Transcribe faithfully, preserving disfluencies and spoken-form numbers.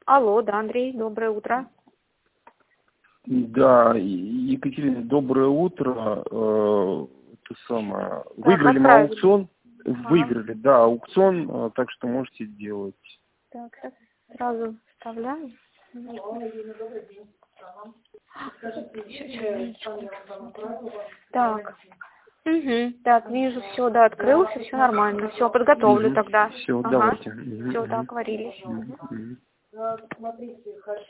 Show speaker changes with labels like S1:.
S1: Алло, да, Андрей, доброе утро.
S2: Да, Екатерина, доброе утро. Э, то самое.
S1: Так,
S2: Выиграли мы
S1: отправили.
S2: аукцион.
S1: Ага.
S2: Выиграли, да, аукцион, э, так что можете делать.
S1: Так, сейчас сразу вставляю. Так. Угу. Так, вижу, все, да, открылся, все нормально. Все, подготовлю
S2: Угу.
S1: тогда.
S2: Все,
S1: Ага.
S2: давайте. Угу,
S1: Все,
S2: угу.
S1: договорились.
S2: Угу, угу.